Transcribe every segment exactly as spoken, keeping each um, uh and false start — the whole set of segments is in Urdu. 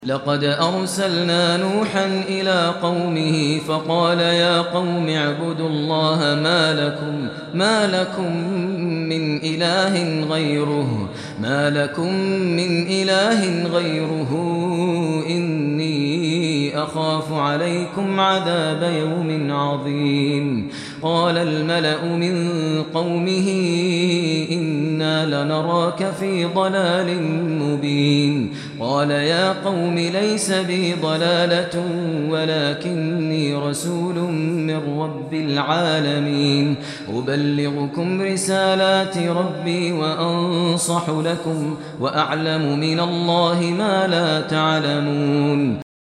لقد أرسلنا نوحا إلى قومه فقال يا قوم اعبدوا الله ما لكم ما لكم من إله غيره ما لكم من إله غيره إني أخاف عليكم عذاب يوم عظيم قال الملأ من قومه إنا لنراك في ضلال مبين قال يا قوم ليس بي ضلالة ولكني رسول من رب العالمين أبلغكم رسالات ربي وأنصح لكم وأعلم من الله ما لا تعلمون۔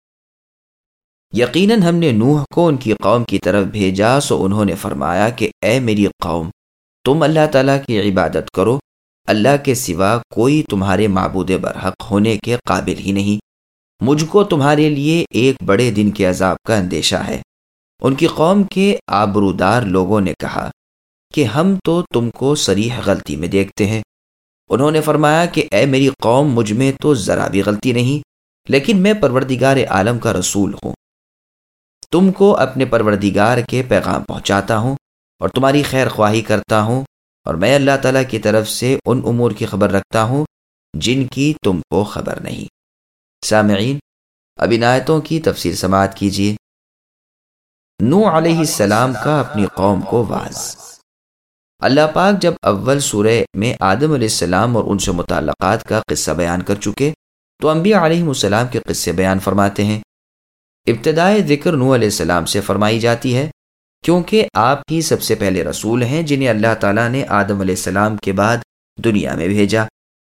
یقیناً ہم نے نوح کو ان کی قوم کی طرف بھیجا، سو انہوں نے فرمایا کہ اے میری قوم، تم اللہ تعالیٰ کی عبادت کرو، اللہ کے سوا کوئی تمہارے معبود برحق ہونے کے قابل ہی نہیں، مجھ کو تمہارے لیے ایک بڑے دن کے عذاب کا اندیشہ ہے۔ ان کی قوم کے آبرودار لوگوں نے کہا کہ ہم تو تم کو صریح غلطی میں دیکھتے ہیں۔ انہوں نے فرمایا کہ اے میری قوم، مجھ میں تو ذرا بھی غلطی نہیں، لیکن میں پروردگار عالم کا رسول ہوں، تم کو اپنے پروردگار کے پیغام پہنچاتا ہوں اور تمہاری خیر خواہی کرتا ہوں، اور میں اللہ تعالیٰ کی طرف سے ان امور کی خبر رکھتا ہوں جن کی تم کو خبر نہیں۔ سامعین، اب ان آیتوں کی تفسیر سماعت کیجیے۔ نوح علیہ السلام کا اپنی قوم کو واعظ۔ اللہ پاک جب اول سورہ میں آدم علیہ السلام اور ان سے متعلقات کا قصہ بیان کر چکے تو انبیاء علیہ السلام کے قصے بیان فرماتے ہیں۔ ابتدائے ذکر نوح علیہ السلام سے فرمائی جاتی ہے کیونکہ آپ ہی سب سے پہلے رسول ہیں جنہیں اللہ تعالیٰ نے آدم علیہ السلام کے بعد دنیا میں بھیجا۔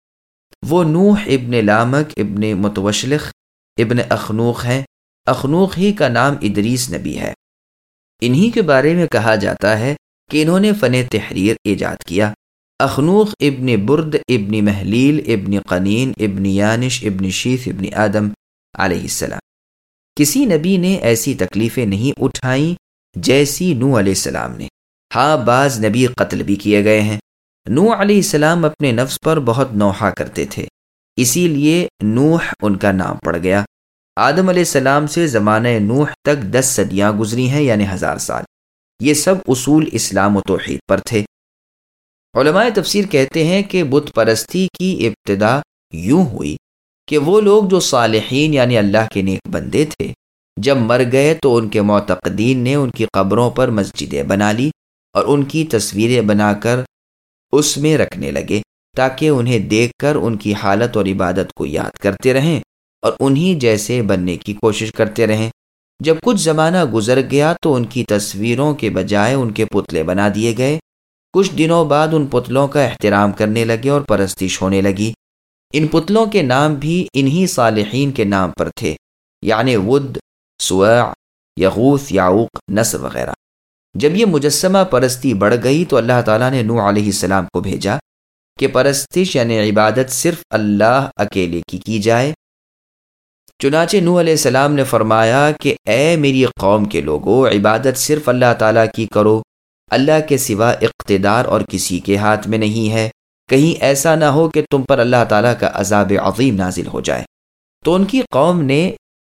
وہ نوح ابن لامک ابن متوشلخ ابن اخنوخ ہیں۔ اخنوخ ہی کا نام ادریس نبی ہے۔ انہی کے بارے میں کہا جاتا ہے کہ انہوں نے فن تحریر ایجاد کیا۔ اخنوخ ابن برد ابن محلیل ابن قنین ابن یانش ابن شیث ابن آدم علیہ السلام۔ کسی نبی نے ایسی تکلیفیں نہیں اٹھائیں جیسی نوح علیہ السلام نے۔ ہاں، بعض نبی قتل بھی کیے گئے ہیں۔ نوح علیہ السلام اپنے نفس پر بہت نوحہ کرتے تھے، اسی لیے نوح ان کا نام پڑ گیا۔ آدم علیہ السلام سے زمانہ نوح تک دس صدیاں گزری ہیں، یعنی ہزار سال۔ یہ سب اصول اسلام و توحید پر تھے۔ علماء تفسیر کہتے ہیں کہ بت پرستی کی ابتدا یوں ہوئی کہ وہ لوگ جو صالحین یعنی اللہ کے نیک بندے تھے، جب مر گئے تو ان کے معتقدین نے ان کی قبروں پر مسجدیں بنا لی اور ان کی تصویریں بنا کر اس میں رکھنے لگے تاکہ انہیں دیکھ کر ان کی حالت اور عبادت کو یاد کرتے رہیں اور انہی جیسے بننے کی کوشش کرتے رہیں۔ جب کچھ زمانہ گزر گیا تو ان کی تصویروں کے بجائے ان کے پتلے بنا دیے گئے۔ کچھ دنوں بعد ان پتلوں کا احترام کرنے لگے اور پرستش ہونے لگی۔ ان پتلوں کے نام بھی انہی صالحین کے نام پر تھے، یعنی ود، سواع، یغوث، یعوق، نصر وغیرہ۔ جب یہ مجسمہ پرستی بڑھ گئی تو اللہ تعالیٰ نے نوح علیہ السلام کو بھیجا کہ پرستش یعنی عبادت صرف اللہ اکیلے کی کی جائے۔ چنانچہ نوح علیہ السلام نے فرمایا کہ اے میری قوم کے لوگو، عبادت صرف اللہ تعالیٰ کی کرو، اللہ کے سوا اقتدار اور کسی کے ہاتھ میں نہیں ہے، کہیں ایسا نہ ہو کہ تم پر اللہ تعالیٰ کا عذاب عظیم نازل ہو جائے۔ تو ان کی قوم نے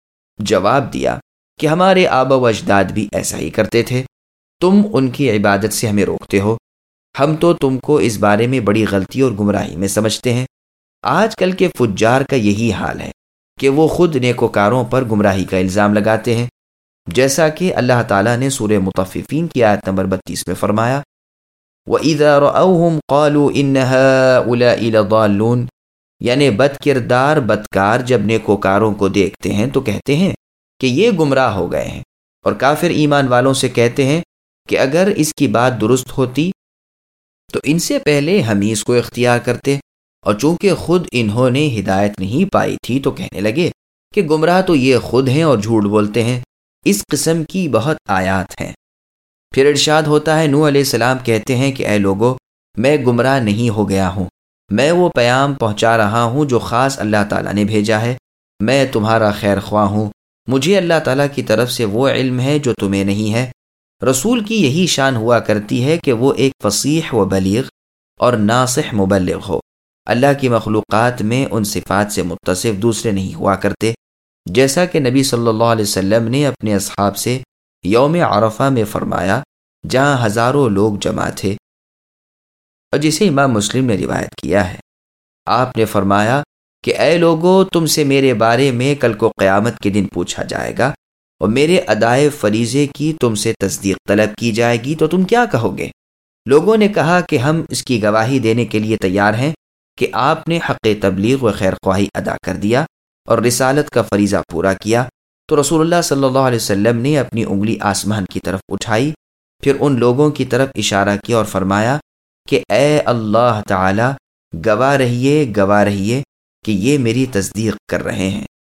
جواب دیا کہ ہمارے آبا و اجداد بھی ایسا ہی کرتے تھے، تم ان کی عبادت سے ہمیں روکتے ہو، ہم تو تم کو اس بارے میں بڑی غلطی اور گمراہی میں سمجھتے ہیں۔ آج کل کے فجار کا یہی حال ہے کہ وہ خود نیکوکاروں پر گمراہی کا الزام لگاتے ہیں، جیسا کہ اللہ تعالیٰ نے سورہ مطففین کی آیت نمبر بتیس میں فرمایا، وَإِذَا رَأَوْهُمْ قَالُوا إِنَّ هَؤُلَاءِ لَضَالُّونَ، یعنی بد کردار بدکار جب نیکوکاروں کو دیکھتے ہیں تو کہتے ہیں کہ یہ گمراہ ہو گئے ہیں، اور کافر ایمان والوں سے کہتے ہیں کہ اگر اس کی بات درست ہوتی تو ان سے پہلے ہم ہی اس کو اختیار کرتے، اور چونکہ خود انہوں نے ہدایت نہیں پائی تھی تو کہنے لگے کہ گمراہ تو یہ خود ہیں اور جھوٹ بولتے ہیں۔ اس قسم کی بہت آیات ہیں۔ پھر ارشاد ہوتا ہے، نوح علیہ السلام کہتے ہیں کہ اے لوگو، میں گمراہ نہیں ہو گیا ہوں، میں وہ پیام پہنچا رہا ہوں جو خاص اللہ تعالیٰ نے بھیجا ہے، میں تمہارا خیر خواہ ہوں، مجھے اللہ تعالیٰ کی طرف سے وہ علم ہے جو تمہیں نہیں ہے۔ رسول کی یہی شان ہوا کرتی ہے کہ وہ ایک فصیح و بلیغ اور ناصح مبلغ ہو۔ اللہ کی مخلوقات میں ان صفات سے متصف دوسرے نہیں ہوا کرتے۔ جیسا کہ نبی صلی اللہ علیہ وسلم نے اپنے اصحاب سے یوم عرفہ میں فرمایا جہاں ہزاروں لوگ جمع تھے، اور جسے امام مسلم نے روایت کیا ہے۔ آپ نے فرمایا کہ اے لوگو، تم سے میرے بارے میں کل کو قیامت کے دن پوچھا جائے گا، اور میرے ادائے فریضے کی تم سے تصدیق طلب کی جائے گی تو تم کیا کہو گے؟ لوگوں نے کہا کہ ہم اس کی گواہی دینے کے لیے تیار ہیں کہ آپ نے حق تبلیغ و خیر خواہی ادا کر دیا اور رسالت کا فریضہ پورا کیا۔ تو رسول اللہ صلی اللہ علیہ وسلم نے اپنی انگلی آسمان کی طرف اٹھائی، پھر ان لوگوں کی طرف اشارہ کیا اور فرمایا کہ اے اللہ تعالی، گواہ رہیے گواہ رہیے کہ یہ میری تصدیق کر رہے ہیں۔